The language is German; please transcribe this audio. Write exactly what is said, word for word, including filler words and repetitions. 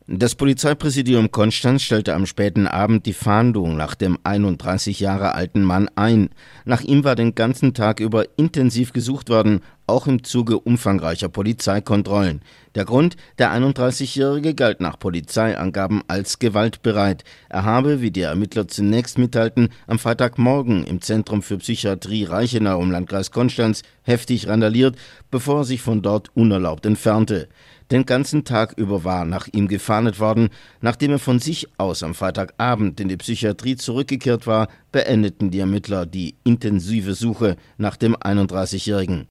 Das Polizeipräsidium Konstanz stellte am späten Abend die Fahndung nach dem einunddreißig Jahre alten Mann ein. Nach ihm war den ganzen Tag über intensiv gesucht worden, auch im Zuge umfangreicher Polizeikontrollen. Der Grund: Der einunddreißigjährige galt nach Polizeiangaben als gewaltbereit. Er habe, wie die Ermittler zunächst mitteilten, am Freitagmorgen im Zentrum für Psychiatrie Reichenau im Landkreis Konstanz heftig randaliert, bevor er sich von dort unerlaubt entfernte. Den ganzen Tag über war nach ihm gefahndet worden. Nachdem er von sich aus am Freitagabend in die Psychiatrie zurückgekehrt war, beendeten die Ermittler die intensive Suche nach dem einunddreißigjährigen.